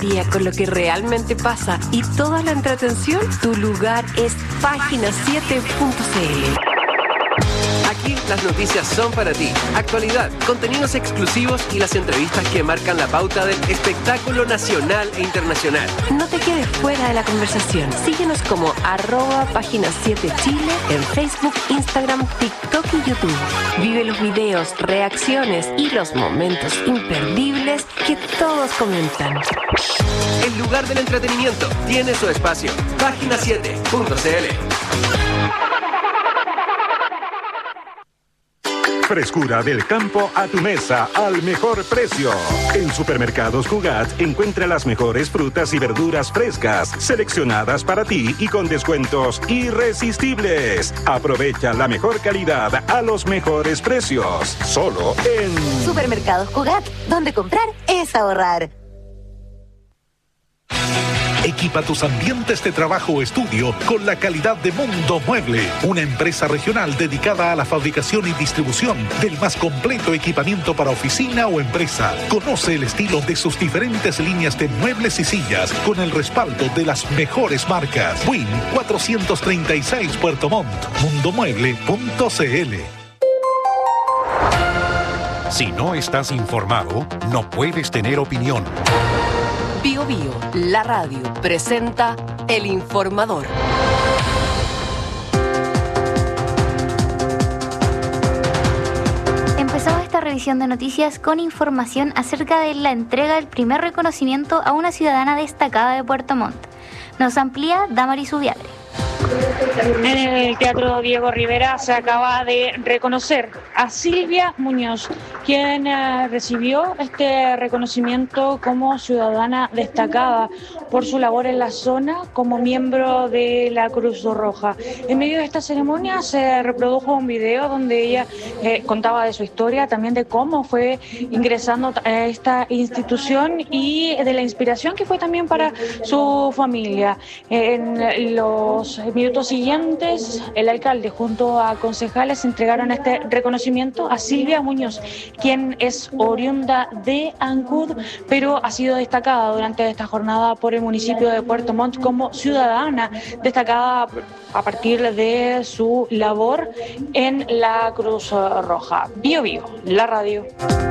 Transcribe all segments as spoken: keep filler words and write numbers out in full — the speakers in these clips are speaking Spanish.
día con lo que realmente pasa y toda la entretención, tu lugar es página siete punto c l. Aquí las noticias son para ti. Actualidad, contenidos exclusivos y las entrevistas que marcan la pauta del espectáculo nacional e internacional. No te quedes fuera de la conversación. Síguenos como arroba página siete Chile en Facebook, Instagram, TikTok y YouTube. Vive los videos, reacciones y los momentos imperdibles que todos comentan. El lugar del entretenimiento tiene su espacio. página siete punto c l. Frescura del campo a tu mesa al mejor precio. En Supermercados Cugat encuentra las mejores frutas y verduras frescas, seleccionadas para ti y con descuentos irresistibles. Aprovecha la mejor calidad a los mejores precios. Solo en Supermercados Cugat, donde comprar es ahorrar. Equipa tus ambientes de trabajo o estudio con la calidad de Mundo Mueble, una empresa regional dedicada a la fabricación y distribución del más completo equipamiento para oficina o empresa. Conoce el estilo de sus diferentes líneas de muebles y sillas con el respaldo de las mejores marcas. Win cuatrocientos treinta y seis Puerto Montt, mundomueble punto c l. Si no estás informado, no puedes tener opinión. Bio Bio, la radio, presenta El Informador. Empezamos esta revisión de noticias con información acerca de la entrega del primer reconocimiento a una ciudadana destacada de Puerto Montt. Nos amplía Damaris Ubiadre. En el Teatro Diego Rivera se acaba de reconocer a Silvia Muñoz, quien eh, recibió este reconocimiento como ciudadana destacada por su labor en la zona como miembro de la Cruz Roja. En medio de esta ceremonia se reprodujo un video donde ella eh, contaba de su historia, también de cómo fue ingresando a esta institución y de la inspiración que fue también para su familia. En los minutos siguientes, el alcalde junto a concejales entregaron este reconocimiento a Silvia Muñoz, quien es oriunda de Ancud, pero ha sido destacada durante esta jornada por el municipio de Puerto Montt como ciudadana destacada a partir de su labor en la Cruz Roja. Bio Bio, la radio.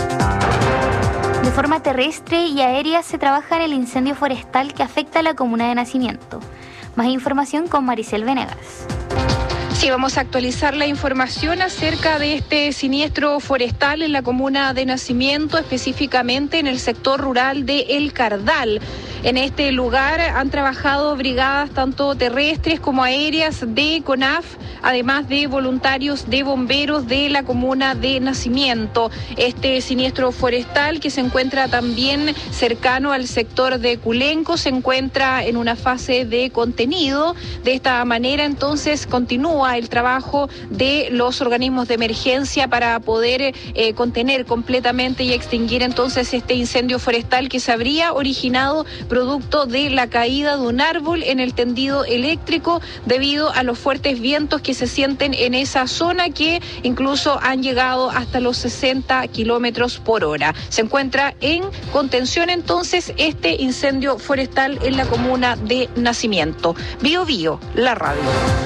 De forma terrestre y aérea se trabaja en el incendio forestal que afecta a la comuna de Nacimiento. Más información con Maricel Venegas. Sí, vamos a actualizar la información acerca de este siniestro forestal en la comuna de Nacimiento, específicamente en el sector rural de El Cardal. En este lugar han trabajado brigadas tanto terrestres como aéreas de CONAF, además de voluntarios de bomberos de la comuna de Nacimiento. Este siniestro forestal, que se encuentra también cercano al sector de Culenco, se encuentra en una fase de contenido. De esta manera, entonces, continúa el trabajo de los organismos de emergencia para poder eh, contener completamente y extinguir entonces este incendio forestal que se habría originado producto de la caída de un árbol en el tendido eléctrico debido a los fuertes vientos que se sienten en esa zona, que incluso han llegado hasta los sesenta kilómetros por hora. Se encuentra en contención entonces este incendio forestal en la comuna de Nacimiento. Bio Bio, la radio.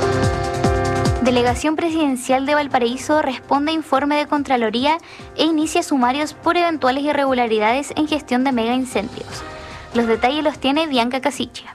Delegación Presidencial de Valparaíso responde a informe de Contraloría e inicia sumarios por eventuales irregularidades en gestión de mega incendios. Los detalles los tiene Bianca Casicha.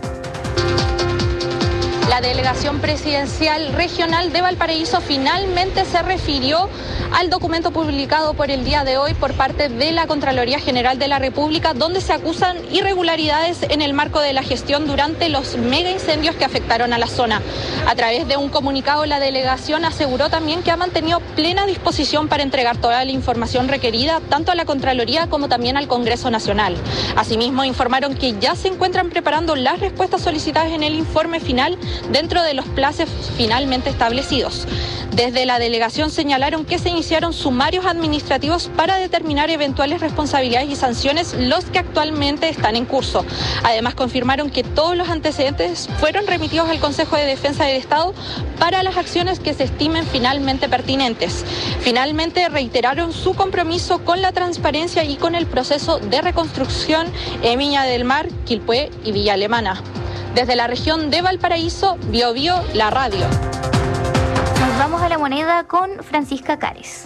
La Delegación Presidencial Regional de Valparaíso finalmente se refirió al documento publicado por el día de hoy por parte de la Contraloría General de la República, donde se acusan irregularidades en el marco de la gestión durante los mega incendios que afectaron a la zona. A través de un comunicado, la delegación aseguró también que ha mantenido plena disposición para entregar toda la información requerida, tanto a la Contraloría como también al Congreso Nacional. Asimismo, informaron que ya se encuentran preparando las respuestas solicitadas en el informe final dentro de los plazos finalmente establecidos. Desde la delegación señalaron que se iniciaron sumarios administrativos para determinar eventuales responsabilidades y sanciones, los que actualmente están en curso. Además, confirmaron que todos los antecedentes fueron remitidos al Consejo de Defensa del Estado para las acciones que se estimen finalmente pertinentes. Finalmente, reiteraron su compromiso con la transparencia y con el proceso de reconstrucción en Viña del Mar, Quilpué y Villa Alemana. Desde la región de Valparaíso, Bio Bio, la radio. Nos vamos a La Moneda con Francisca Cares.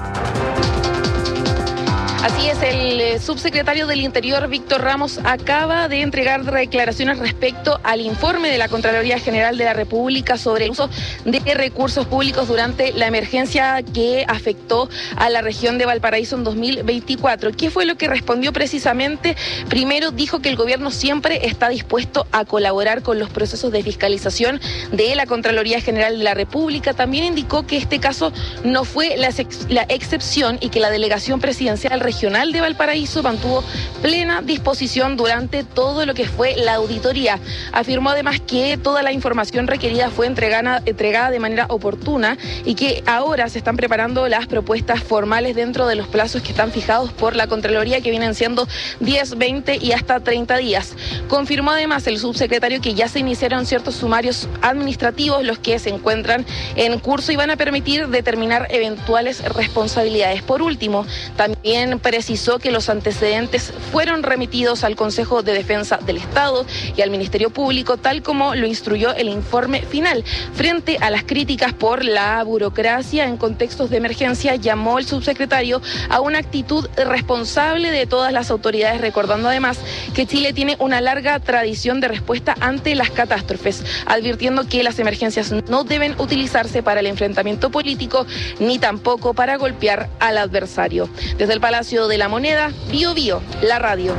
Así es, el subsecretario del Interior, Víctor Ramos, acaba de entregar declaraciones respecto al informe de la Contraloría General de la República sobre el uso de recursos públicos durante la emergencia que afectó a la región de Valparaíso en dos mil veinticuatro. ¿Qué fue lo que respondió precisamente? Primero, dijo que el gobierno siempre está dispuesto a colaborar con los procesos de fiscalización de la Contraloría General de la República. También indicó que este caso no fue la, ex la excepción y que la delegación presidencial regional de Valparaíso mantuvo plena disposición durante todo lo que fue la auditoría. Afirmó además que toda la información requerida fue entregada, entregada de manera oportuna y que ahora se están preparando las propuestas formales dentro de los plazos que están fijados por la Contraloría, que vienen siendo diez, veinte y hasta treinta días. Confirmó además el subsecretario que ya se iniciaron ciertos sumarios administrativos, los que se encuentran en curso y van a permitir determinar eventuales responsabilidades. Por último, también precisó que los antecedentes fueron remitidos al Consejo de Defensa del Estado y al Ministerio Público, tal como lo instruyó el informe final. Frente a las críticas por la burocracia en contextos de emergencia, llamó el subsecretario a una actitud responsable de todas las autoridades, recordando además que Chile tiene una larga tradición de respuesta ante las catástrofes, advirtiendo que las emergencias no deben utilizarse para el enfrentamiento político ni tampoco para golpear al adversario. Desde el Palacio de la Moneda, Bio Bio, la radio.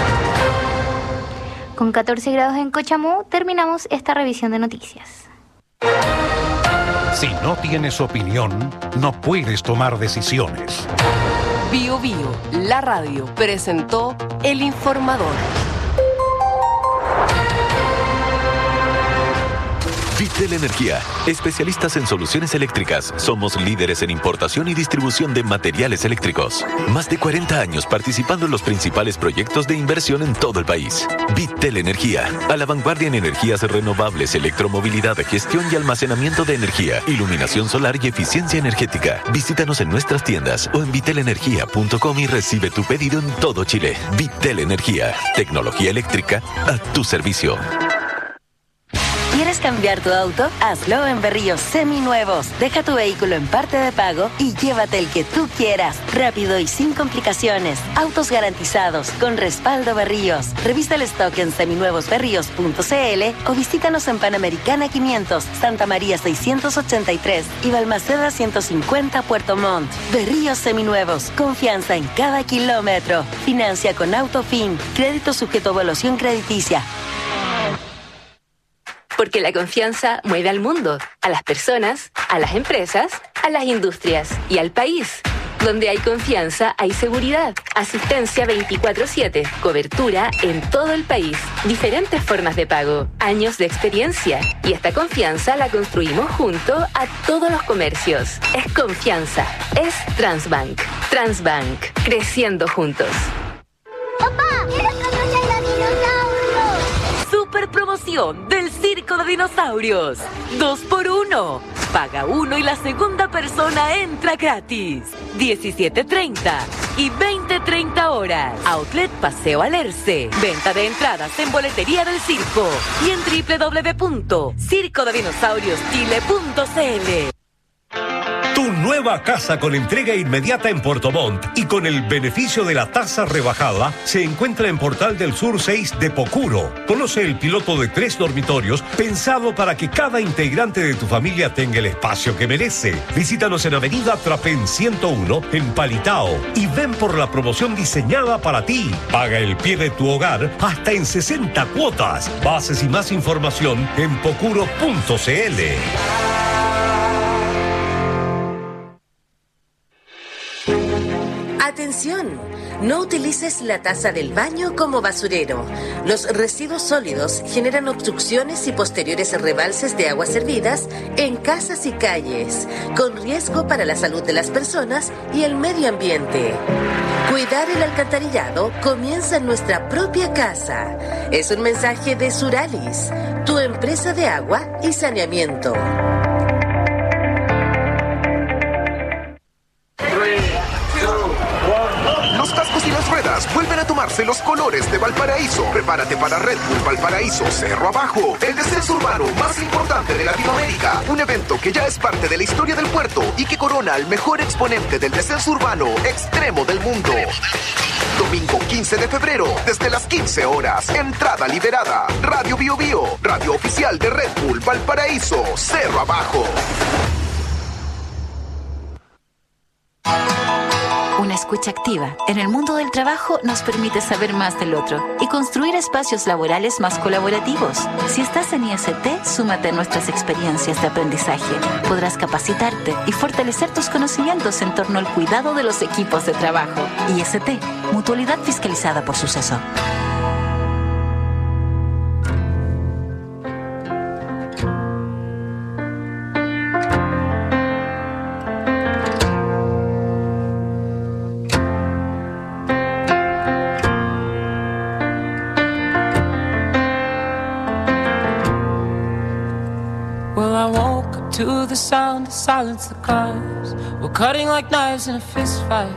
Con catorce grados en Cochamó, terminamos esta revisión de noticias. Si no tienes opinión, no puedes tomar decisiones. Bio Bio, la radio, presentó El Informador. Vitel Energía, especialistas en soluciones eléctricas. Somos líderes en importación y distribución de materiales eléctricos. Más de cuarenta años participando en los principales proyectos de inversión en todo el país. Vitel Energía, a la vanguardia en energías renovables, electromovilidad, gestión y almacenamiento de energía, iluminación solar y eficiencia energética. Visítanos en nuestras tiendas o en vitel energía punto com y recibe tu pedido en todo Chile. Vitel Energía, tecnología eléctrica a tu servicio. ¿Quieres cambiar tu auto? Hazlo en Berríos Seminuevos. Deja tu vehículo en parte de pago y llévate el que tú quieras. Rápido y sin complicaciones. Autos garantizados con respaldo Berríos. Revisa el stock en seminuevos berríos punto c l o visítanos en Panamericana quinientos, Santa María seiscientos ochenta y tres y Balmaceda ciento cincuenta Puerto Montt. Berríos Seminuevos. Confianza en cada kilómetro. Financia con Autofin. Crédito sujeto a evaluación crediticia. Porque la confianza mueve al mundo, a las personas, a las empresas, a las industrias y al país. Donde hay confianza, hay seguridad. Asistencia veinticuatro siete. Cobertura en todo el país. Diferentes formas de pago. Años de experiencia. Y esta confianza la construimos junto a todos los comercios. Es confianza. Es Transbank. Transbank. Creciendo juntos. ¡Papá! ¡Quiero conocer los dinosaurios! Super promoción del Circo de Dinosaurios. Dos por uno. Paga uno y la segunda persona entra gratis. diecisiete treinta y veinte treinta horas. Outlet Paseo Alerce. Venta de entradas en boletería del circo y en doble u doble u doble u punto circo de dinosaurios chile punto c l. Tu nueva casa con entrega inmediata en Puerto Montt y con el beneficio de la tasa rebajada se encuentra en Portal del Sur seis de Pocuro. Conoce el piloto de tres dormitorios pensado para que cada integrante de tu familia tenga el espacio que merece. Visítanos en Avenida Trapén ciento uno en Palitao y ven por la promoción diseñada para ti. Paga el pie de tu hogar hasta en sesenta cuotas. Bases y más información en pocuro punto c l. Atención Atención, no utilices la taza del baño como basurero. Los residuos sólidos generan obstrucciones y posteriores rebalses de aguas servidas en casas y calles, con riesgo para la salud de las personas y el medio ambiente. Cuidar el alcantarillado comienza en nuestra propia casa. Es un mensaje de Suralis, tu empresa de agua y saneamiento. Los cascos y las ruedas vuelven a tomarse los colores de Valparaíso. Prepárate para Red Bull Valparaíso Cerro Abajo, el descenso urbano más importante de Latinoamérica. Un evento que ya es parte de la historia del puerto y que corona al mejor exponente del descenso urbano extremo del mundo. Domingo quince de febrero, desde las quince horas. Entrada liberada. Radio Bio Bio, radio oficial de Red Bull Valparaíso Cerro Abajo. Una escucha activa en el mundo del trabajo nos permite saber más del otro y construir espacios laborales más colaborativos. Si estás en I S T, súmate a nuestras experiencias de aprendizaje. Podrás capacitarte y fortalecer tus conocimientos en torno al cuidado de los equipos de trabajo. I S T, mutualidad fiscalizada por Suceso. To the sound of silence, the cars were cutting like knives in a fist fight.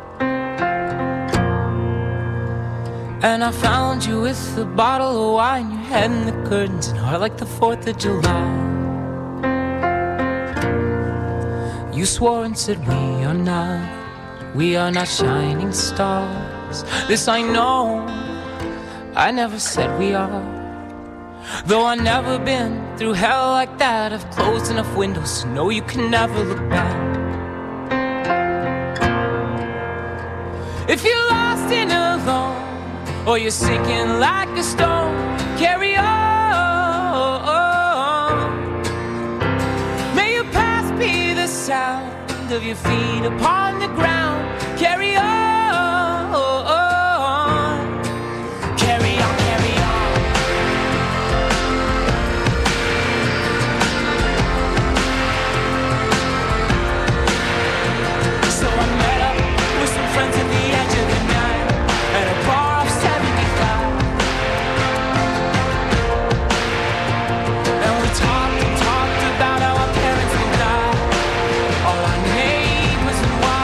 And I found you with a bottle of wine, your head in the curtains, and heart like the fourth of July. You swore and said we are not, we are not shining stars. This I know, I never said we are. Though I've never been through hell like that, I've closed enough windows to know you can never look back. If you're lost and alone, or you're sinking like a stone, carry on. May your past be the sound of your feet upon the ground. Carry on. Carry on. Friends at the edge of the night, at a bar off seventy-five. And we talked and talked about how our parents would die, all our neighbors and why.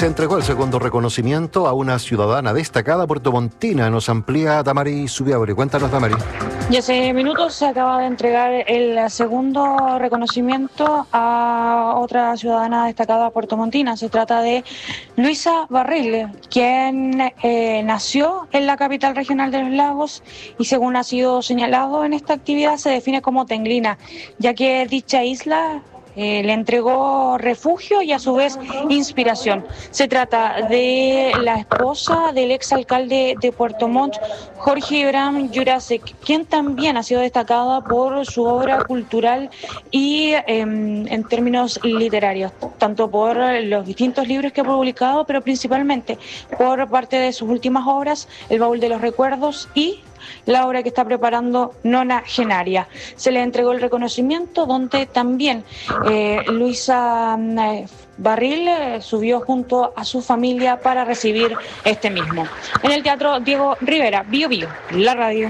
Se entregó el segundo reconocimiento a una ciudadana destacada puertomontina. Nos amplía Damari Subiabre. Cuéntanos, Damari. Y hace minutos se acaba de entregar el segundo reconocimiento a otra ciudadana destacada puertomontina. Se trata de Luisa Barril, quien eh, nació en la capital regional de los Lagos y, según ha sido señalado en esta actividad, se define como tenglina, ya que dicha isla Eh, le entregó refugio y a su vez inspiración. Se trata de la esposa del exalcalde de Puerto Montt, Jorge Abraham Jurasek, quien también ha sido destacada por su obra cultural y eh, en términos literarios, tanto por los distintos libros que ha publicado, pero principalmente por parte de sus últimas obras, El baúl de los recuerdos y la obra que está preparando Nonagenaria. Se le entregó el reconocimiento donde también eh, Luisa eh, Barril eh, subió junto a su familia para recibir este mismo. En el Teatro Diego Rivera, Bio Bio, la radio.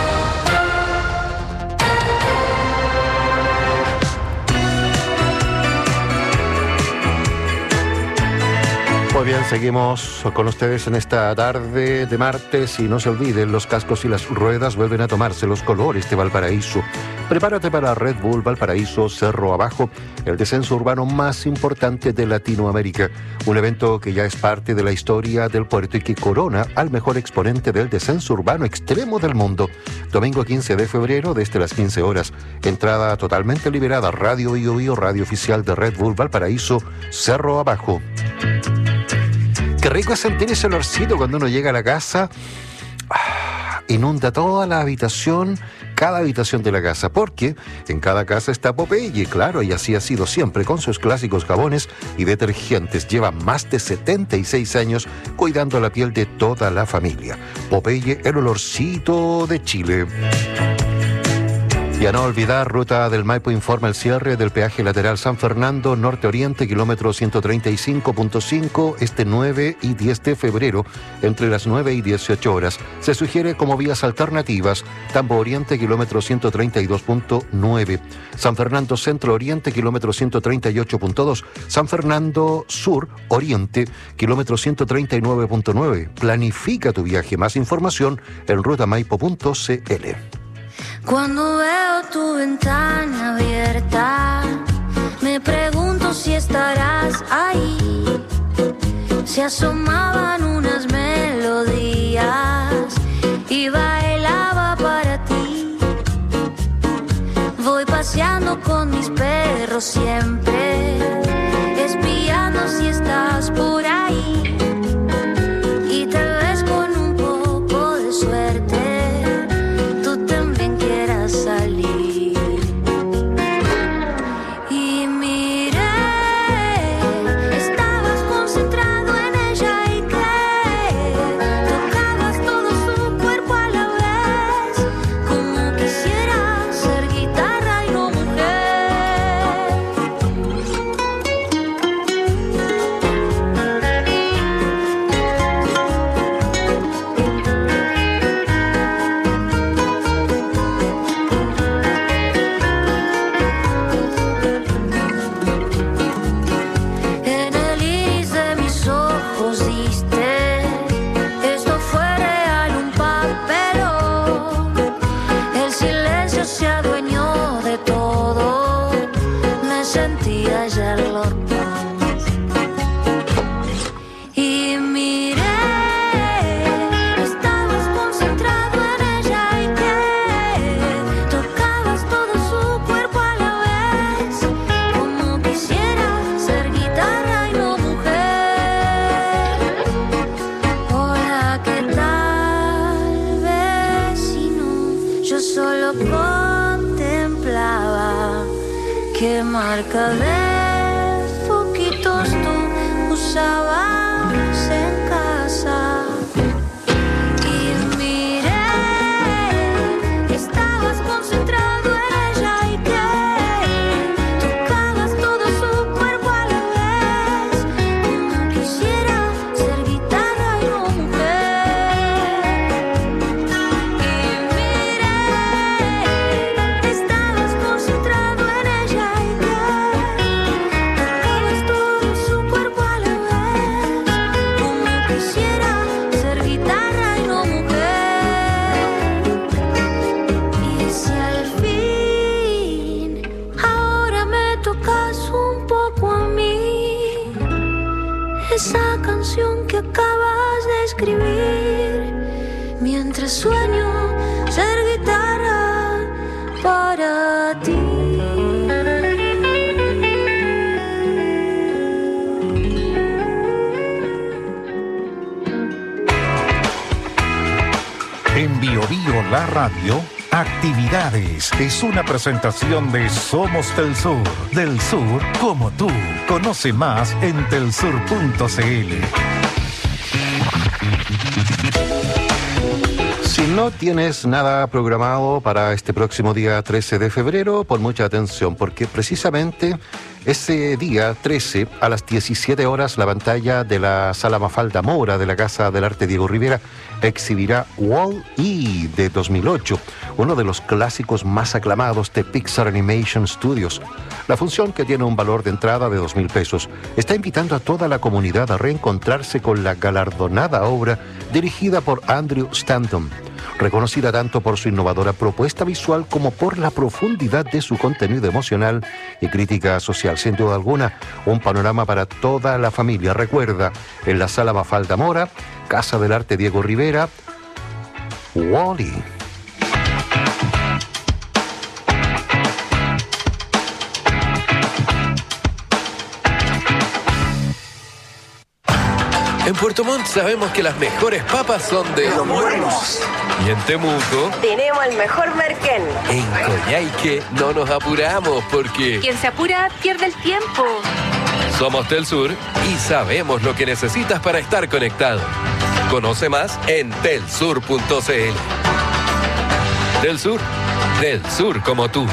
Muy bien, seguimos con ustedes en esta tarde de martes y no se olviden, los cascos y las ruedas vuelven a tomarse los colores de Valparaíso. Prepárate para Red Bull Valparaíso Cerro Abajo, el descenso urbano más importante de Latinoamérica. Un evento que ya es parte de la historia del puerto y que corona al mejor exponente del descenso urbano extremo del mundo. Domingo quince de febrero, desde las quince horas. Entrada totalmente liberada. Radio Bio Bio, radio oficial de Red Bull Valparaíso Cerro Abajo. Qué rico es sentir ese olorcito cuando uno llega a la casa. Ah, inunda toda la habitación, cada habitación de la casa, porque en cada casa está Popeye, claro, y así ha sido siempre con sus clásicos jabones y detergentes. Lleva más de setenta y seis años cuidando la piel de toda la familia. Popeye, el olorcito de Chile. Y a no olvidar, Ruta del Maipo informa el cierre del peaje lateral San Fernando Norte-Oriente, kilómetro ciento treinta y cinco punto cinco, este nueve y diez de febrero, entre las nueve y dieciocho horas. Se sugiere como vías alternativas, Tambo Oriente, kilómetro ciento treinta y dos punto nueve, San Fernando Centro-Oriente, kilómetro ciento treinta y ocho punto dos, San Fernando Sur-Oriente, kilómetro ciento treinta y nueve punto nueve. Planifica tu viaje. Más información en rutamaipo punto cl. Cuando veo tu ventana abierta, me pregunto si estarás ahí. Se asomaban unas melodías y bailaba para ti. Voy paseando con mis perros siempre, espiando si estás por ahí. Y tal vez con un poco de suerte salir. Y miré, estabas concentrado en ella y que tocabas todo su cuerpo a la vez, como quisiera ser guitarra y no marca de foquitos tú usabas en casa. Y miré, estabas concentrado en ella y que tocabas todo su cuerpo a la vez, como quisiera ser guitarra y no mujer. Y miré, estabas concentrado en ella y que tocabas todo su cuerpo a la vez, mientras sueño ser guitarra para ti. En Bio Bio La Radio, Actividades. Es una presentación de Somos del Sur. Del Sur como tú. Conoce más en telsur punto cl. Si no tienes nada programado para este próximo día trece de febrero, pon mucha atención, porque precisamente ese día trece, a las diecisiete horas, la pantalla de la Sala Mafalda Mora de la Casa del Arte Diego Rivera exhibirá Wall-E de dos mil ocho, uno de los clásicos más aclamados de Pixar Animation Studios. La función, que tiene un valor de entrada de dos mil pesos, está invitando a toda la comunidad a reencontrarse con la galardonada obra dirigida por Andrew Stanton, reconocida tanto por su innovadora propuesta visual como por la profundidad de su contenido emocional y crítica social. Sin duda alguna, un panorama para toda la familia. Recuerda, en la Sala Mafalda Mora, Casa del Arte Diego Rivera, Wall-E. En Puerto Montt sabemos que las mejores papas son de Los Muertos. Y en Temuco tenemos el mejor merquén. En Coyhaique no nos apuramos porque Quien se apura pierde el tiempo. somos del Sur y sabemos lo que necesitas para estar conectado. Conoce más en telsur punto cl. Del Sur, del Sur como tú.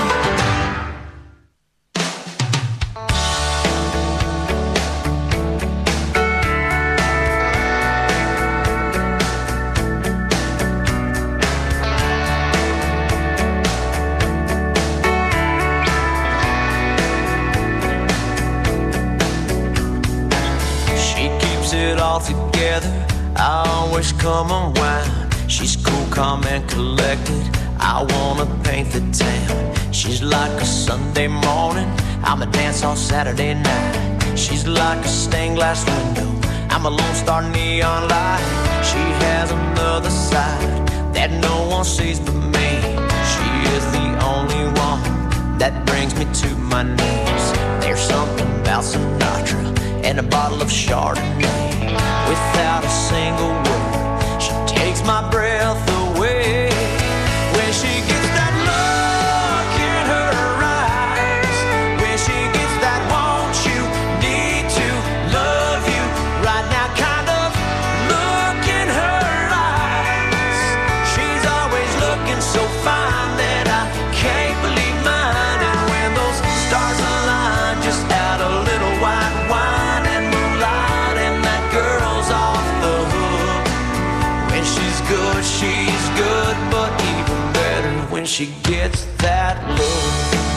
I always come around. She's cool, calm, and collected. I wanna paint the town. She's like a Sunday morning. I'm a dance on Saturday night. She's like a stained glass window. I'm a lone star neon light. She has another side that no one sees but me. She is the only one that brings me to my knees. There's something about Sinatra and a bottle of Chardonnay. Without a single word, she takes my breath away. When she gets that look in her eyes, when she gets that want you, need to, love you, right now kind of look in her eyes. She's always looking so fine that I can't believe mine. And when those stars align, just add a little white wine and moonlight, and that girl's off the hook. When she's good, she's good, but even better when she gets that look.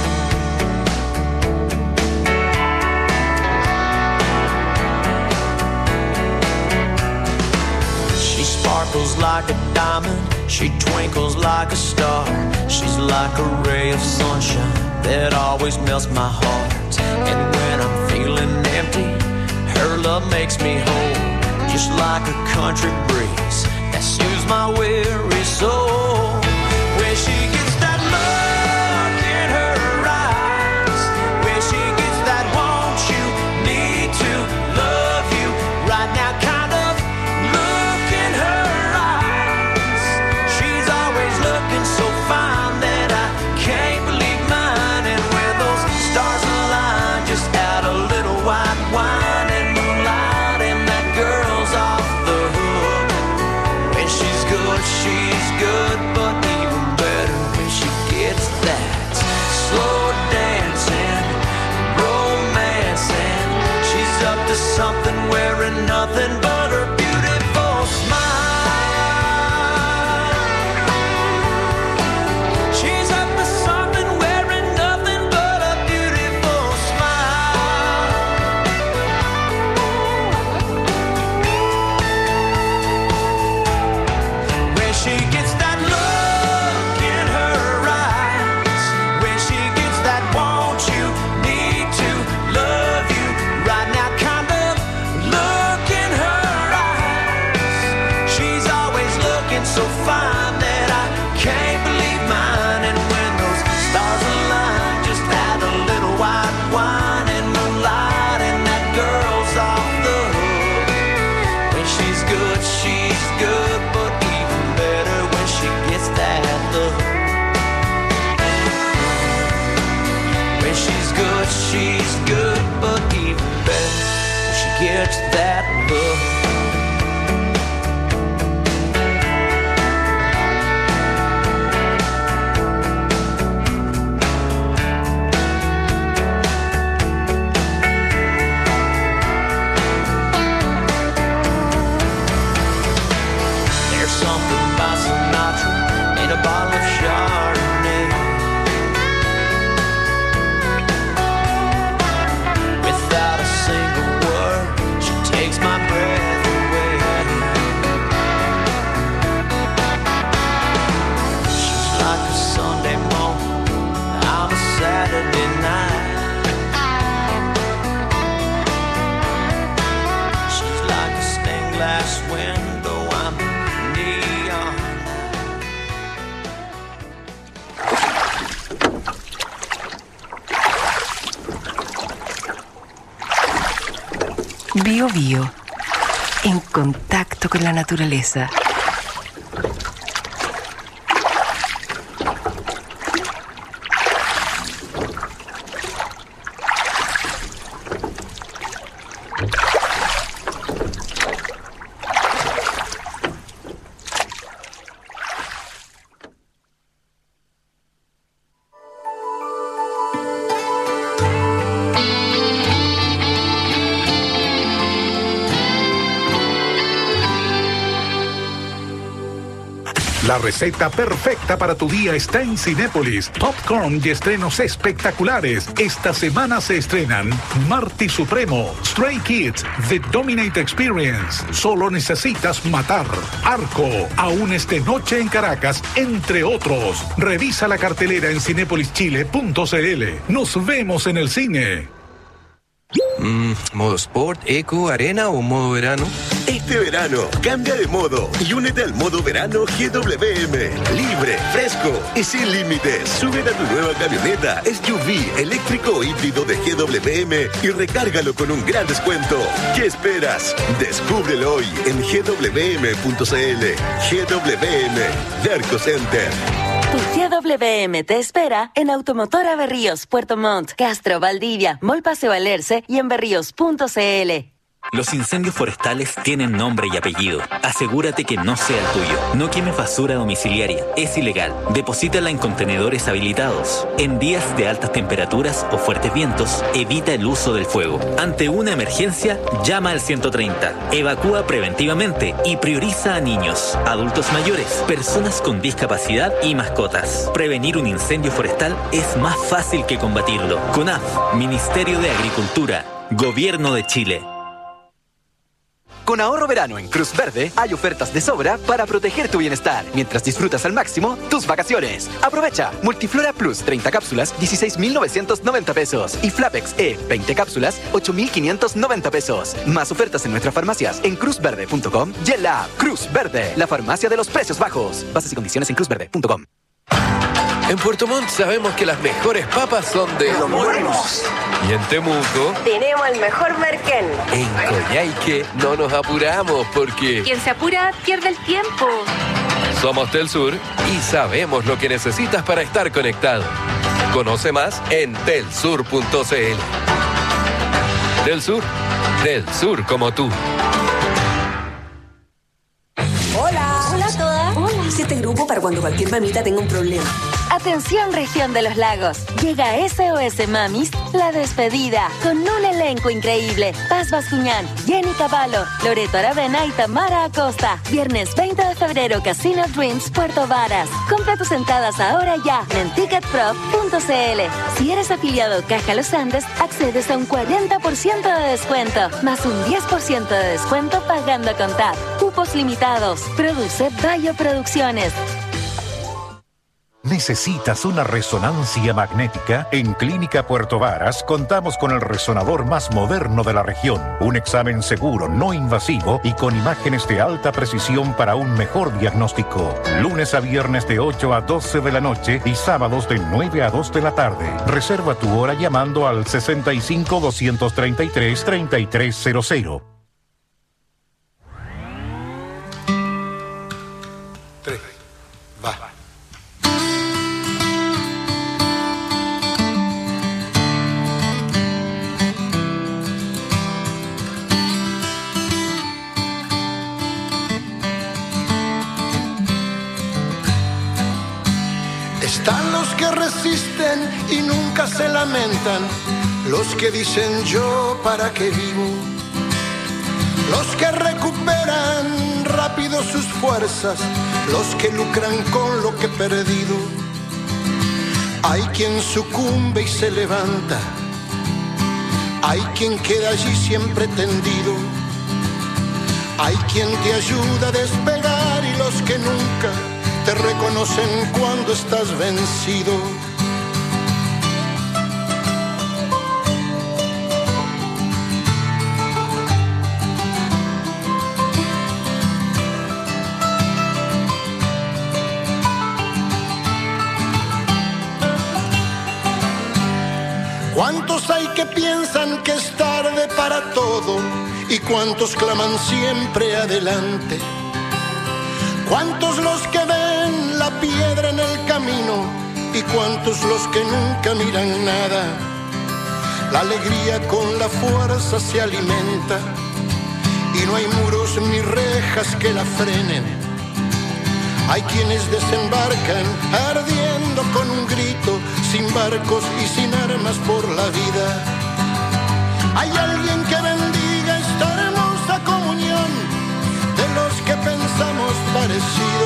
She sparkles like a diamond, she twinkles like a star. She's like a ray of sunshine that always melts my heart. And when I'm feeling empty, her love makes me whole, just like a country breeze that soothes my weary soul. When she gets that look in her eyes, when she gets that want you, need to, love you, right now kind of look in her eyes. She's always looking so fine that I can't believe mine. And when those stars align, just add a little white wine and moonlight, and that girl's off the hook. When she's good, she's good, but even better when she gets that slow dancing, romancing. She's up to something, wearing nothing but her beautiful smile. She's up to something, wearing nothing but a beautiful smile. When she gets that look in her eyes, when she gets that want you, need to, love you, right now kind of look in her so fine that I can't believe mine. And when those stars align, just add a little white wine and moonlight, and that girl's off the hook. When she's good, she's good, but even better when she gets that look. When she's good, she's good, but even better when she gets that look. Bio Bio, en contacto con la naturaleza. La receta perfecta para tu día está en Cinépolis. Popcorn y estrenos espectaculares. Esta semana se estrenan Marty Supremo, Stray Kids, The Dominate Experience, Solo Necesitas Matar, Arco, Aún es de noche en Caracas, entre otros. Revisa la cartelera en cinépolis chile punto c l. Nos vemos en el cine. Mm, ¿Modo Sport, Eco, Arena o modo verano? Este verano, cambia de modo y únete al modo verano G W M. Libre, fresco y sin límites. Súbete a tu nueva camioneta S U V eléctrico o híbrido de G W M y recárgalo con un gran descuento. ¿Qué esperas? Descúbrelo hoy en G W M punto c l. G W M, de Arco Center. Tu G W M te espera en Automotora Berríos, Puerto Montt, Castro, Valdivia, Mall Paseo Alerce y en berríos punto c l. Los incendios forestales tienen nombre y apellido. Asegúrate que no sea el tuyo. No quemes basura domiciliaria. Es ilegal. Deposítala en contenedores habilitados. En días de altas temperaturas o fuertes vientos, evita el uso del fuego. Ante una emergencia, llama al ciento treinta. Evacúa preventivamente y prioriza a niños, adultos mayores, personas con discapacidad y mascotas. Prevenir un incendio forestal es más fácil que combatirlo. CONAF, Ministerio de Agricultura, Gobierno de Chile. Con ahorro verano en Cruz Verde hay ofertas de sobra para proteger tu bienestar mientras disfrutas al máximo tus vacaciones. Aprovecha Multiflora Plus treinta cápsulas, dieciséis mil novecientos noventa pesos y Flapex E veinte cápsulas, ocho mil quinientos noventa pesos. Más ofertas en nuestras farmacias en cruz verde punto com y en la app Cruz Verde, la farmacia de los precios bajos. Bases y condiciones en cruz verde punto com. En Puerto Montt sabemos que las mejores papas son de los buenos. Y en Temuco tenemos el mejor merquén. En Coyhaique no nos apuramos porque quien se apura pierde el tiempo. Somos Telsur y sabemos lo que necesitas para estar conectado. Conoce más en telsur punto c l. Telsur, del sur como tú. Hola. Hola a todas. Hola. Hice este grupo para cuando cualquier mamita tenga un problema. Atención, región de los lagos. Llega S O S Mamis, la despedida, con un elenco increíble. Paz Bascuñán, Jenny Cavallo, Loreto Aravena y Tamara Acosta. Viernes veinte de febrero, Casino Dreams, Puerto Varas. Compra tus entradas ahora ya en ticket pro punto c l. Si eres afiliado Caja Los Andes, accedes a un cuarenta por ciento de descuento, más un diez por ciento de descuento pagando a contar. Cupos limitados. Produce Bayo Producciones. ¿Necesitas una resonancia magnética? En Clínica Puerto Varas contamos con el resonador más moderno de la región. Un examen seguro, no invasivo y con imágenes de alta precisión para un mejor diagnóstico. Lunes a viernes de ocho a doce de la noche y sábados de nueve a dos de la tarde. Reserva tu hora llamando al sesenta y cinco, doscientos treinta y tres, treinta y tres cero cero. Tres. Va. Están los que resisten y nunca se lamentan, los que dicen yo para qué vivo, los que recuperan rápido sus fuerzas, los que lucran con lo que he perdido. Hay quien sucumbe y se levanta, hay quien queda allí siempre tendido, hay quien te ayuda a despegar y los que nunca te reconocen cuando estás vencido. ¿Cuántos hay que piensan que es tarde para todo? ¿Y cuántos claman siempre adelante? ¿Cuántos los que ven la piedra en el camino? ¿Y cuántos los que nunca miran nada? La alegría con la fuerza se alimenta y no hay muros ni rejas que la frenen. Hay quienes desembarcan ardiendo con un grito, sin barcos y sin armas por la vida. Hay alguien que bendiga esta hermosa comunión de los que pensamos parecido.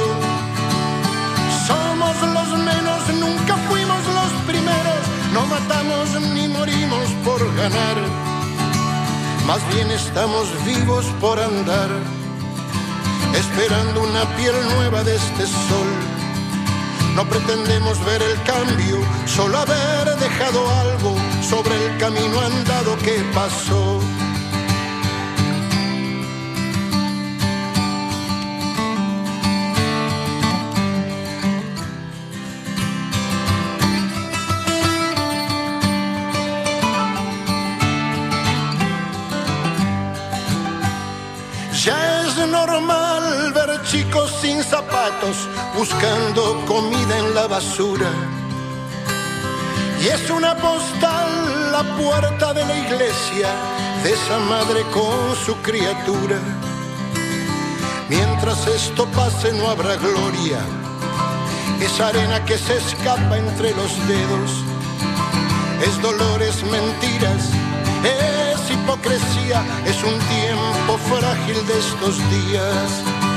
Somos los menos, nunca fuimos los primeros, no matamos ni morimos por ganar, más bien estamos vivos por andar, esperando una piel nueva de este sol. No pretendemos ver el cambio, solo haber dejado algo sobre el camino andado que pasó. Ya es normal ver chicos sin zapatos buscando comida en la basura. Y es una postal la puerta de la iglesia de esa madre con su criatura. Mientras esto pase no habrá gloria, es arena que se escapa entre los dedos, es dolor, es mentiras, es hipocresía, es un tiempo frágil de estos días.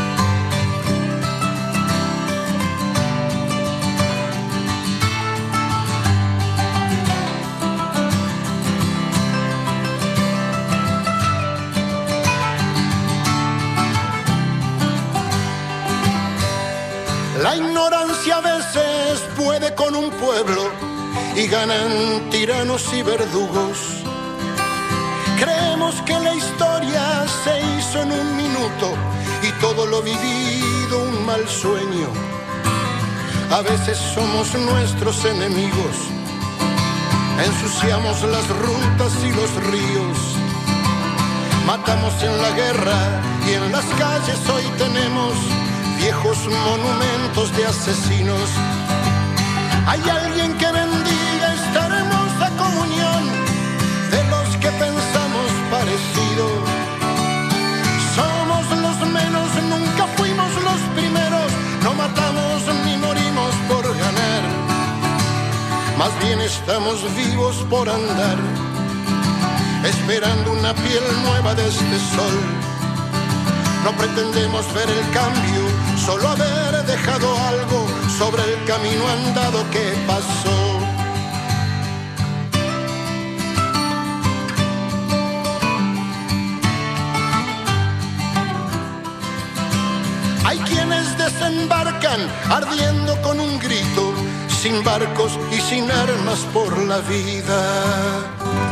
La ignorancia a veces puede con un pueblo y ganan tiranos y verdugos. Creemos que la historia se hizo en un minuto y todo lo vivido un mal sueño. A veces somos nuestros enemigos, ensuciamos las rutas y los ríos, matamos en la guerra y en las calles hoy tenemos viejos monumentos de asesinos. Hay alguien que bendiga esta hermosa comunión de los que pensamos parecido. Somos los menos, nunca fuimos los primeros, no matamos ni morimos por ganar, más bien estamos vivos por andar, esperando una piel nueva de este sol. No pretendemos ver el cambio, solo haber dejado algo sobre el camino andado que pasó. Hay quienes desembarcan ardiendo con un grito, sin barcos y sin armas por la vida.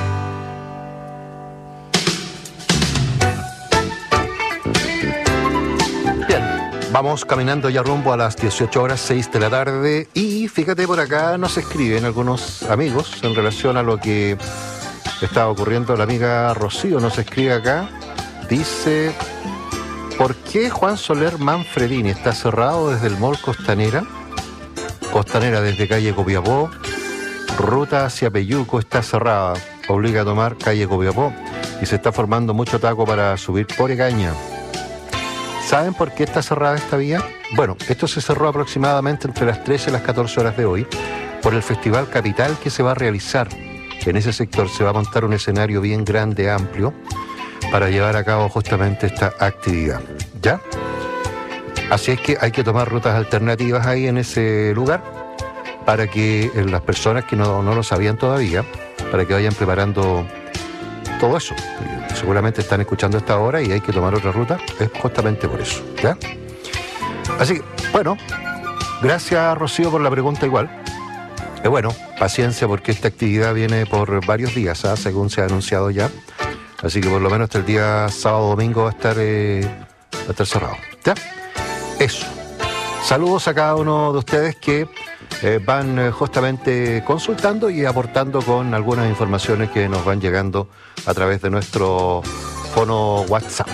Vamos caminando ya rumbo a las dieciocho horas seis de la tarde y fíjate, por acá nos escriben algunos amigos en relación a lo que está ocurriendo. La amiga Rocío nos escribe acá, dice: ¿por qué Juan Soler Manfredini está cerrado desde el Mall Costanera? Costanera desde calle Copiapó, ruta hacia Peyuco está cerrada, obliga a tomar calle Copiapó y se está formando mucho taco para subir por Egaña. ¿Saben por qué está cerrada esta vía? Bueno, esto se cerró aproximadamente entre las trece y las catorce horas de hoy por el Festival Capital que se va a realizar. En ese sector se va a montar un escenario bien grande, amplio, para llevar a cabo justamente esta actividad. ¿Ya? Así es que hay que tomar rutas alternativas ahí en ese lugar para que las personas que no, no lo sabían todavía, para que vayan preparando todo eso. Seguramente están escuchando esta hora y hay que tomar otra ruta, es justamente por eso, ¿ya? Así que, bueno, gracias Rocío por la pregunta igual. Eh, bueno, paciencia porque esta actividad viene por varios días, ¿eh? Según se ha anunciado ya. Así que por lo menos hasta el día sábado domingo va a estar, eh, va a estar cerrado, ¿ya? Eso. Saludos a cada uno de ustedes que eh, van eh, justamente consultando y aportando con algunas informaciones que nos van llegando a través de nuestro fono WhatsApp.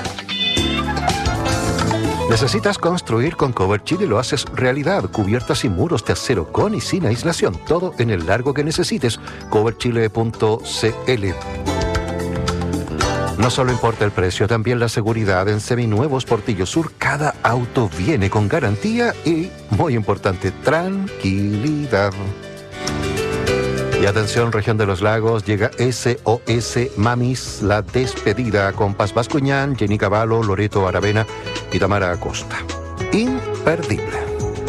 ¿Necesitas construir con Cover Chile? Lo haces realidad. Cubiertas y muros de acero con y sin aislación. Todo en el largo que necesites. cover chile punto c l. No solo importa el precio, también la seguridad. En Seminuevos Portillo Sur, cada auto viene con garantía y, muy importante, tranquilidad. Y atención, región de los lagos, llega S O S Mamis, la despedida, con Paz Bascuñán, Jenny Cavallo, Loreto Aravena y Tamara Acosta. Imperdible.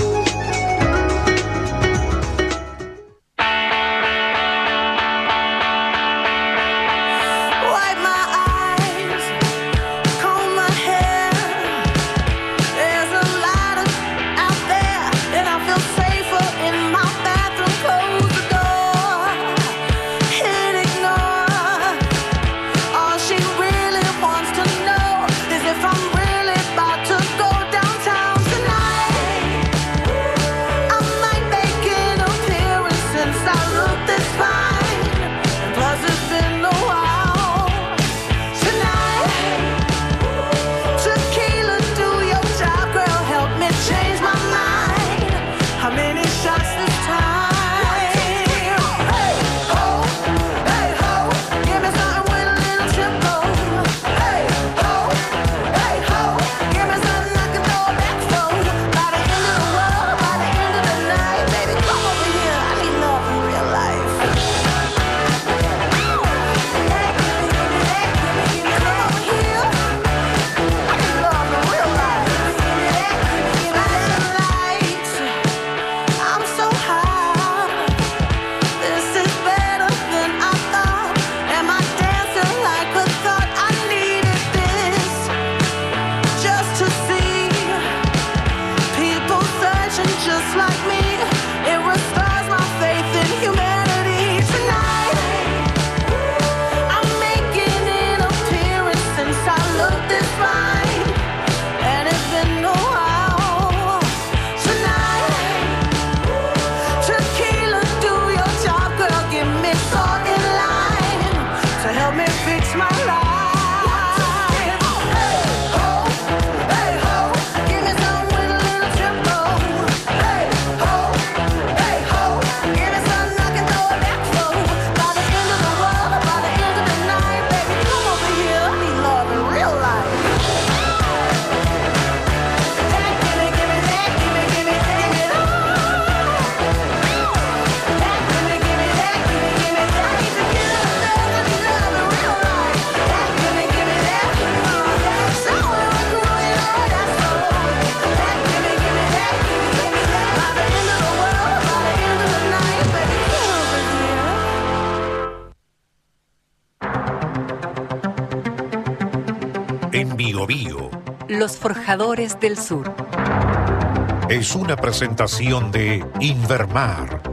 En Bio Bio, Los Forjadores del Sur. Es una presentación de Invermar,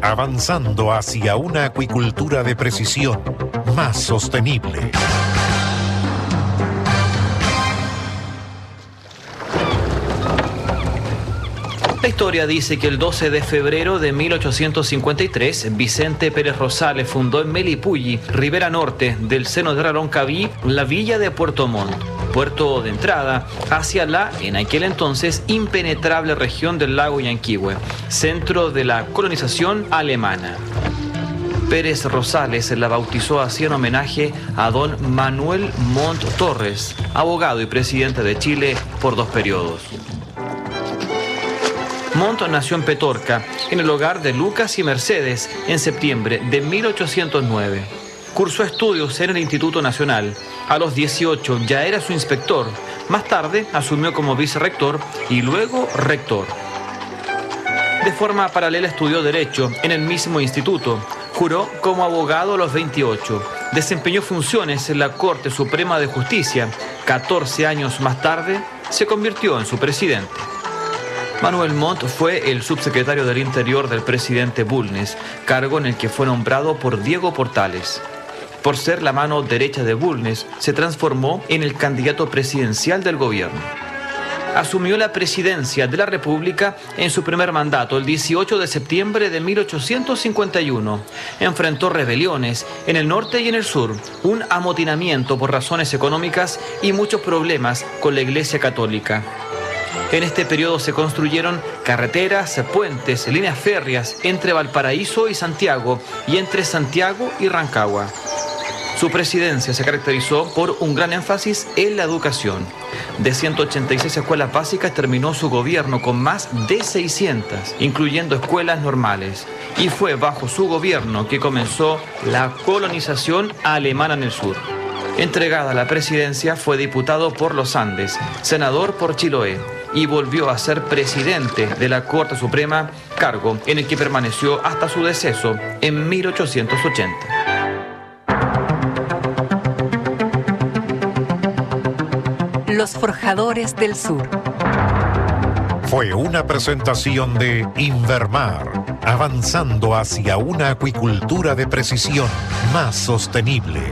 avanzando hacia una acuicultura de precisión más sostenible. La historia dice que el doce de febrero de mil ochocientos cincuenta y tres, Vicente Pérez Rosales fundó en Melipulli, Ribera Norte, del seno de Raroncaví, la villa de Puerto Montt, puerto de entrada hacia la, en aquel entonces, impenetrable región del lago Yanquihue, centro de la colonización alemana. Pérez Rosales la bautizó así en homenaje a don Manuel Montt Torres, abogado y presidente de Chile por dos periodos. Montt nació en Petorca, en el hogar de Lucas y Mercedes, en septiembre de mil ochocientos nueve. Cursó estudios en el Instituto Nacional. A los dieciocho ya era su inspector. Más tarde asumió como vicerrector y luego rector. De forma paralela estudió Derecho en el mismo instituto. Juró como abogado a los veintiocho. Desempeñó funciones en la Corte Suprema de Justicia. catorce años más tarde se convirtió en su presidente. Manuel Montt fue el subsecretario del Interior del presidente Bulnes, cargo en el que fue nombrado por Diego Portales. Por ser la mano derecha de Bulnes, se transformó en el candidato presidencial del gobierno. Asumió la presidencia de la República en su primer mandato el dieciocho de septiembre de mil ochocientos cincuenta y uno. Enfrentó rebeliones en el norte y en el sur, un amotinamiento por razones económicas y muchos problemas con la Iglesia Católica. En este periodo se construyeron carreteras, puentes, líneas férreas entre Valparaíso y Santiago y entre Santiago y Rancagua. Su presidencia se caracterizó por un gran énfasis en la educación. De ciento ochenta y seis escuelas básicas terminó su gobierno con más de seiscientas, incluyendo escuelas normales. Y fue bajo su gobierno que comenzó la colonización alemana en el sur. Entregada la presidencia, fue diputado por los Andes, senador por Chiloé y volvió a ser presidente de la Corte Suprema, cargo en el que permaneció hasta su deceso en mil ochocientos ochenta. Los Forjadores del Sur. Fue una presentación de Invermar, avanzando hacia una acuicultura de precisión más sostenible.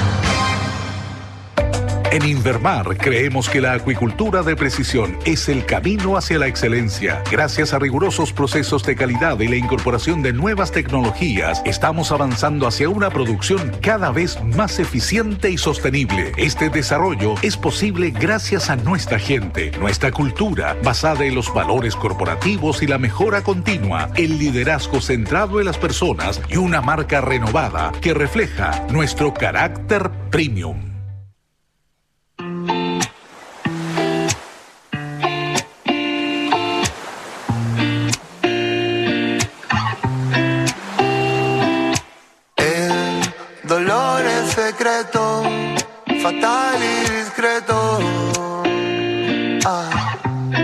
En Invermar creemos que la acuicultura de precisión es el camino hacia la excelencia. Gracias a rigurosos procesos de calidad y la incorporación de nuevas tecnologías, estamos avanzando hacia una producción cada vez más eficiente y sostenible. Este desarrollo es posible gracias a nuestra gente, nuestra cultura, basada en los valores corporativos y la mejora continua, el liderazgo centrado en las personas y una marca renovada que refleja nuestro carácter premium. Secreto, fatal y discreto. Ah.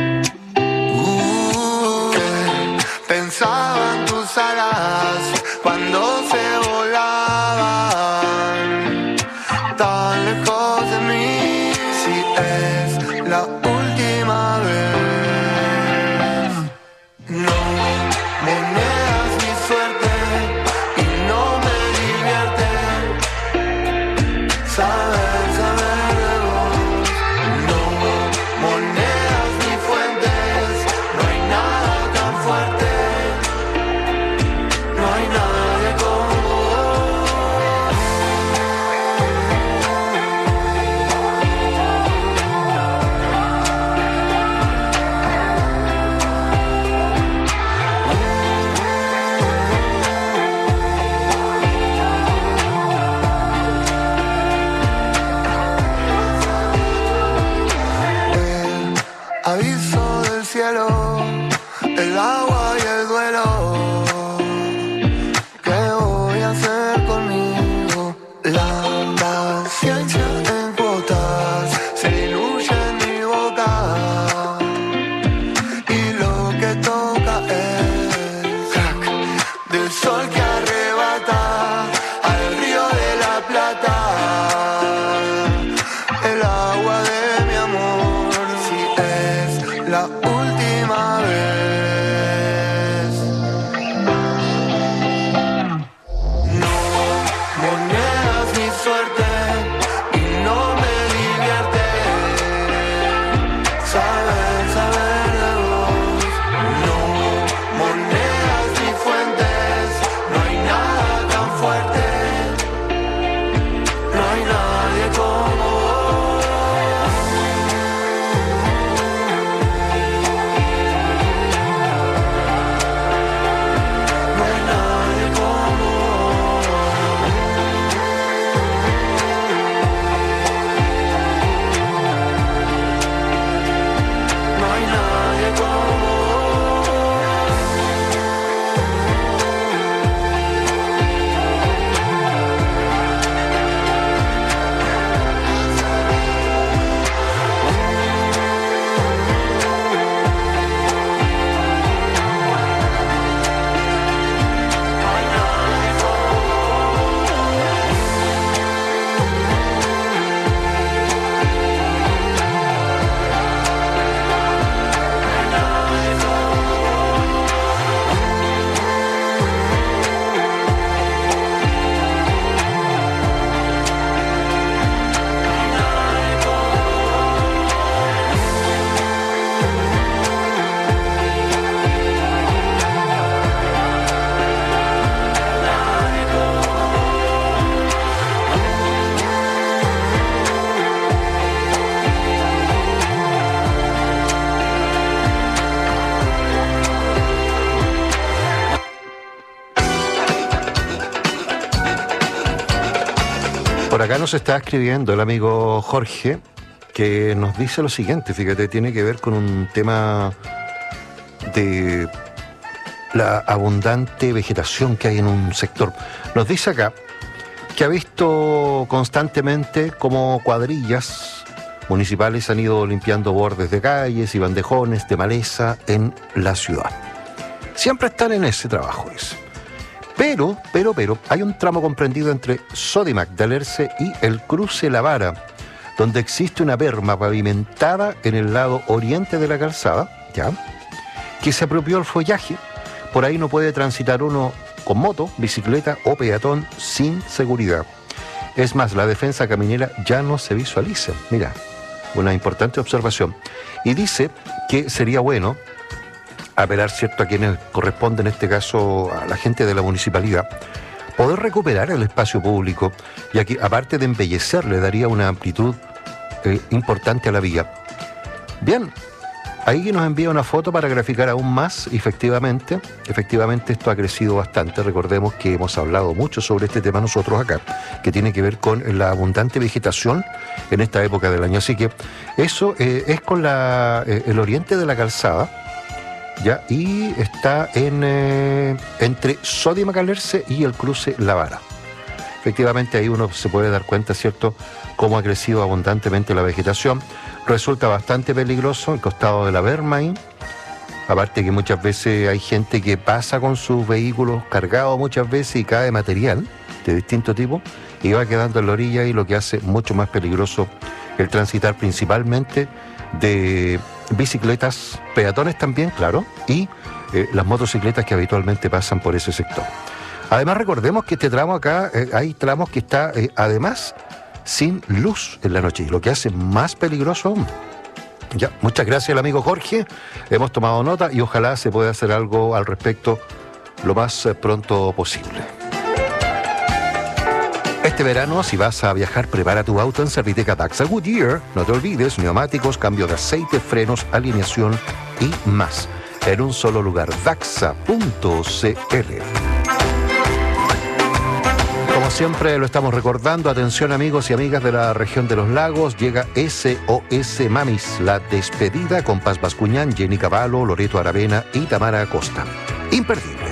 Uh, pensaban tus alas cuando se volaban tan lejos de mí. Si es la última vez, no me niegas mi suerte y no me divierte. Saber, saber de vos, no monedas ni fuentes, no hay nada tan fuerte, no hay nadie como aviso del cielo, el agua y el duelo. ¿Qué voy a hacer conmigo? La paciencia en cuotas se diluye en mi boca y lo que toca es crack del sol que arrebata al río de la Plata. El agua de mi amor, si es la última vez. acá nos está escribiendo el amigo Jorge, que nos dice lo siguiente, fíjate, tiene que ver con un tema de la abundante vegetación que hay en un sector. Nos dice acá que ha visto constantemente cómo cuadrillas municipales han ido limpiando bordes de calles y bandejones de maleza en la ciudad. Siempre están en ese trabajo, dice. Pero, pero, pero, hay un tramo comprendido entre Sodimac de Alerce y el cruce La Vara, donde existe una berma pavimentada en el lado oriente de la calzada, ¿ya?, que se apropió el follaje. Por ahí no puede transitar uno con moto, bicicleta o peatón sin seguridad. Es más, la defensa caminera ya no se visualiza. Mira, una importante observación. Y dice que sería bueno apelar, cierto, a quienes corresponde, en este caso a la gente de la municipalidad, poder recuperar el espacio público, ya que aparte de embellecer, le daría una amplitud eh, importante a la vía. Bien, ahí nos envía una foto para graficar aún más. Efectivamente, efectivamente esto ha crecido bastante. Recordemos que hemos hablado mucho sobre este tema nosotros acá, que tiene que ver con la abundante vegetación en esta época del año. Así que eso eh, es con la, eh, el oriente de la calzada, ¿ya? Y está en eh, entre Sodimac Alerce y el cruce La Vara. Efectivamente ahí uno se puede dar cuenta, ¿cierto?, cómo ha crecido abundantemente la vegetación. Resulta bastante peligroso el costado de la berma ahí. Aparte que muchas veces hay gente que pasa con sus vehículos cargados muchas veces y cae material de distinto tipo y va quedando en la orilla, y lo que hace mucho más peligroso el transitar principalmente de bicicletas, peatones también, claro, y eh, las motocicletas que habitualmente pasan por ese sector. Además, recordemos que este tramo acá, eh, hay tramos que está eh, además sin luz en la noche, y lo que hace más peligroso aún. Ya, muchas gracias al amigo Jorge, hemos tomado nota y ojalá se pueda hacer algo al respecto lo más eh, pronto posible. Este verano, si vas a viajar, prepara tu auto en Serviteca Daxa Goodyear. No te olvides, neumáticos, cambio de aceite, frenos, alineación y más. En un solo lugar, daxa punto c l. Como siempre lo estamos recordando, atención amigos y amigas de la región de los lagos, llega S O S Mamis, la despedida con Paz Bascuñán, Jenny Cavallo, Loreto Aravena y Tamara Acosta. Imperdible.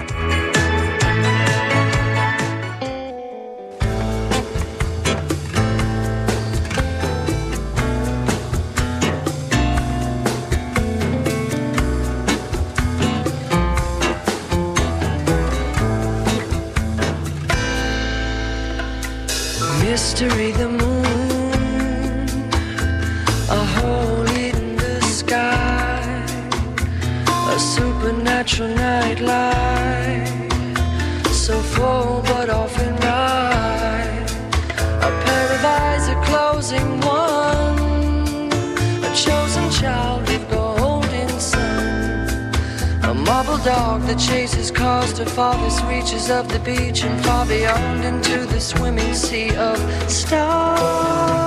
Mystery, the moon, a hole in the sky, a supernatural nightlight, so full but often right, a pair of eyes, a closing one, a chosen child with golden sun, a marble dog that chases cars to farthest reaches of the beach and far beyond into the swimming sea of stars.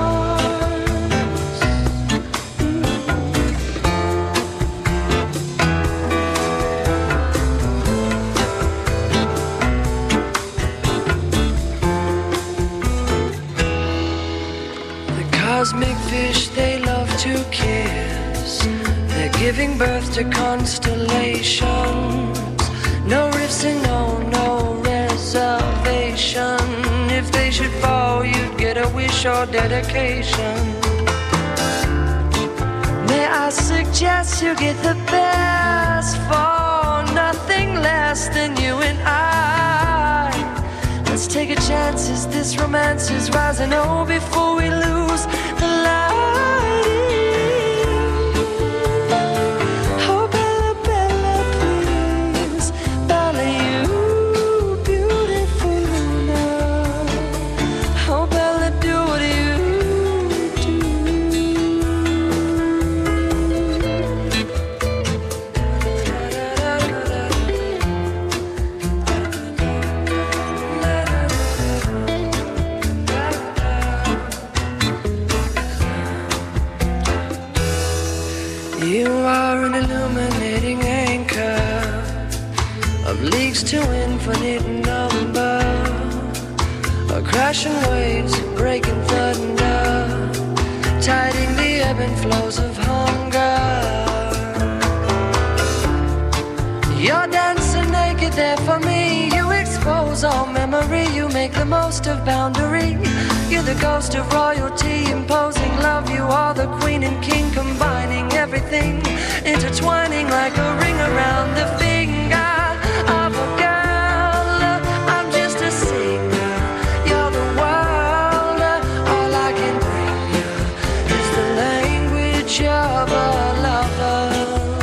The cosmic fish, they love to kiss. They're giving birth to constellations. No rifts and no, no reservation. If they should fall, you'd get a wish or dedication. May I suggest you get the best for nothing less than you and I. Let's take a chance as this romance is rising. Oh, before we lose the light. Leagues to infinite number, a cry crashing waves, breaking thunder, tiding the ebb and flows of hunger. You're dancing naked there for me. You expose all memory. You make the most of boundary. You're the ghost of royalty, imposing love. You are the queen and king, combining everything, intertwining like a ring around the finger of a girl. I'm just a singer. You're the world. All I can bring you is the language of a lover.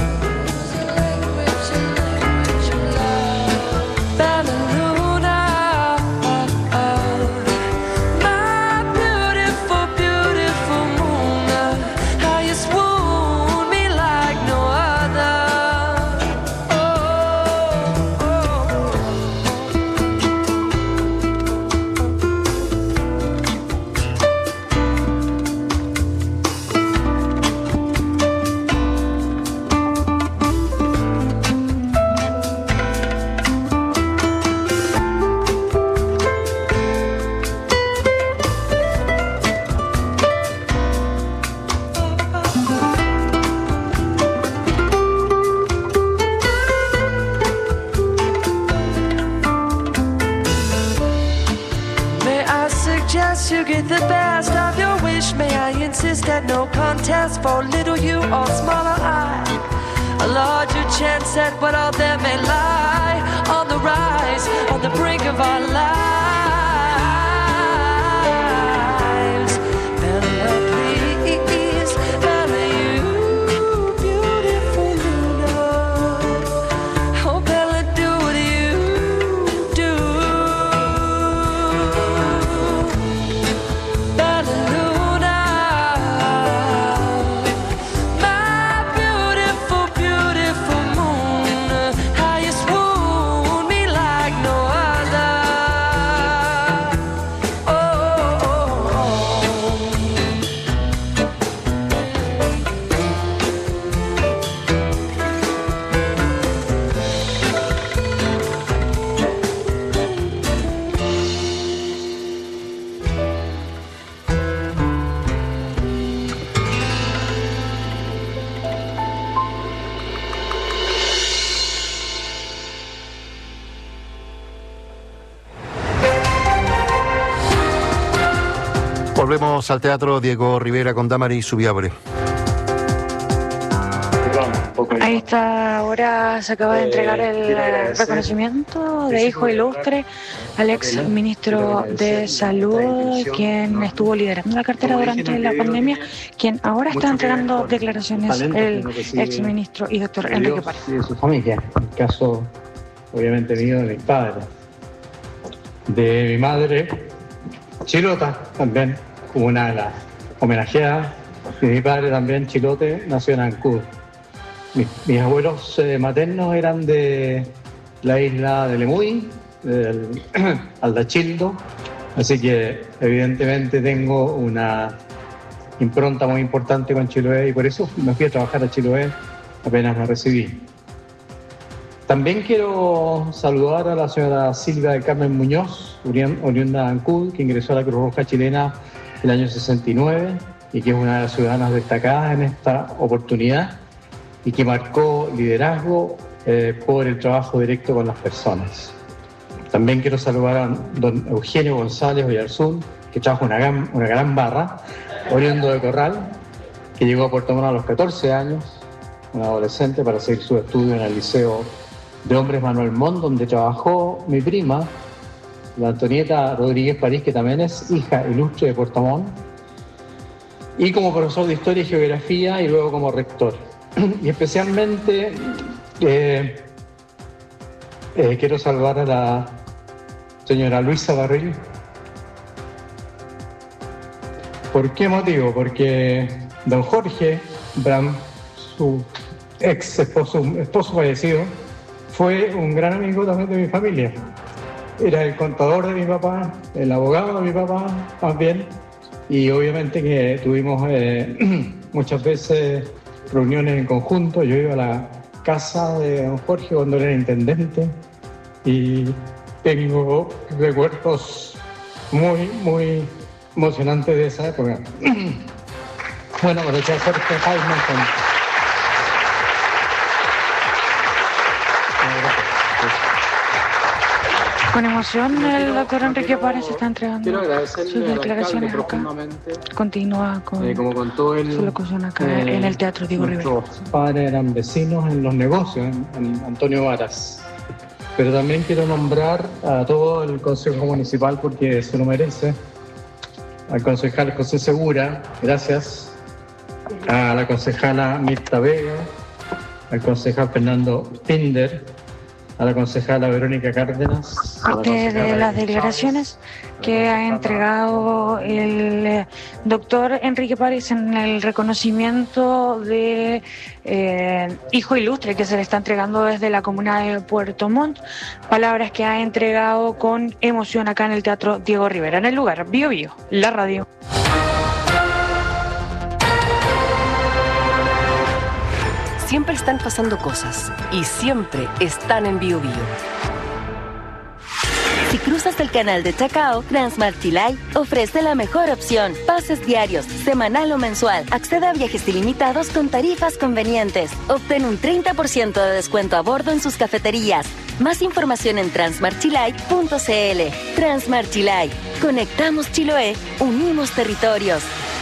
To get the best of your wish, may I insist at no contest for little you or smaller I. A larger chance at what all there may lie, on the rise, on the brink of our lives. Bella, please, Bella, you beautiful Luna. Oh, Bella, do what you do. Volvemos al teatro. Diego Rivera con Damaris Subiabre. A esta hora se acaba de entregar el reconocimiento de hijo ilustre al ex ministro de Salud, quien estuvo liderando la cartera durante la pandemia, quien ahora está entregando declaraciones, el ex ministro y doctor Enrique París. Y de su familia, en el caso obviamente mío, de mis padres, de mi madre, Chilota también, como una de las homenajeadas, y mi padre también, Chilote, nació en Ancud. Mis, mis abuelos eh, maternos eran de la isla de Lemuy, del Aldachildo, así que evidentemente tengo una impronta muy importante con Chiloé y por eso me fui a trabajar a Chiloé apenas me recibí. También quiero saludar a la señora Silvia del Carmen Muñoz, oriunda de Ancud, que ingresó a la Cruz Roja chilena en el año sesenta y nueve y que es una de las ciudadanas destacadas en esta oportunidad y que marcó liderazgo eh, por el trabajo directo con las personas. También quiero saludar a don Eugenio González Oyarzún, que trabaja una gran, una gran barra, oriundo de Corral, que llegó a Puerto Montt a los catorce años, un adolescente, para seguir su estudio en el Liceo de Hombres Manuel Montt, donde trabajó mi prima, la Antonieta Rodríguez París, que también es hija ilustre de Puerto Montt, y como profesor de Historia y Geografía y luego como rector. Y especialmente eh, eh, quiero saludar a la señora Luisa Barril. ¿Por qué motivo? Porque don Jorge Bram, su ex esposo, esposo fallecido, fue un gran amigo también de mi familia. Era el contador de mi papá, el abogado de mi papá también, y obviamente que tuvimos eh, muchas veces reuniones en conjunto. Yo iba a la casa de don Jorge cuando era intendente y tengo recuerdos muy, muy emocionante de esa época. Bueno, aproveché a hacer este Heisman con... Con emoción el doctor Enrique Párez está entregando quiero agradecerle sus al declaraciones alcalde acá. profundamente. Continúa con Eh, como contó él, su locución acá eh, en el Teatro Diego Rivera. Nuestros padres eran vecinos en los negocios, en, en Antonio Varas. Pero también quiero nombrar a todo el Consejo Municipal porque se lo merece. Al concejal José Segura, gracias. A la concejala Mirta Vega, al concejal Fernando Pinder, a la concejala Verónica Cárdenas. Parte de las declaraciones que ha entregado el eh, doctor Enrique Párez en el reconocimiento de eh, hijo ilustre que se le está entregando desde la comuna de Puerto Montt. Palabras que ha entregado con emoción acá en el Teatro Diego Rivera, en el lugar Bio Bio, la radio. Siempre están pasando cosas y siempre están en Bio Bio. Si cruzas el canal de Chacao, Transmart Chilay ofrece la mejor opción. Pases diarios, semanal o mensual. Accede a viajes ilimitados con tarifas convenientes. Obtén un treinta por ciento de descuento a bordo en sus cafeterías. Más información en transmart chilay punto c l. Transmart Chilay. Conectamos Chiloé, unimos territorios.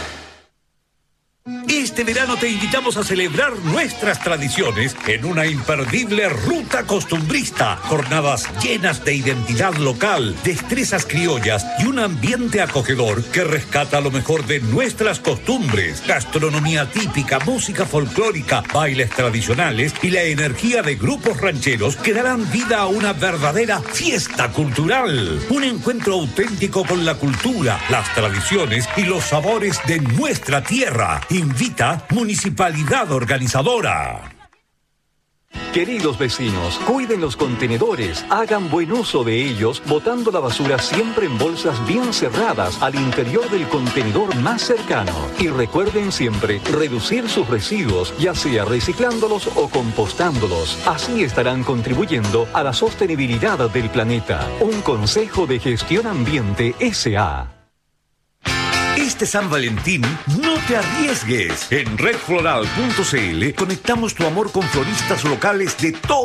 Este verano te invitamos a celebrar nuestras tradiciones en una imperdible ruta costumbrista. Jornadas llenas de identidad local, destrezas criollas y un ambiente acogedor que rescata lo mejor de nuestras costumbres. Gastronomía típica, música folclórica, bailes tradicionales y la energía de grupos rancheros que darán vida a una verdadera fiesta cultural. Un encuentro auténtico con la cultura, las tradiciones y los sabores de nuestra tierra. Invita Municipalidad Organizadora. Queridos vecinos, cuiden los contenedores, hagan buen uso de ellos, botando la basura siempre en bolsas bien cerradas al interior del contenedor más cercano. Y recuerden siempre reducir sus residuos, ya sea reciclándolos o compostándolos. Así estarán contribuyendo a la sostenibilidad del planeta. Un consejo de gestión ambiente S A Este San Valentín, no te arriesgues. En red floral punto c l conectamos tu amor con floristas locales de todo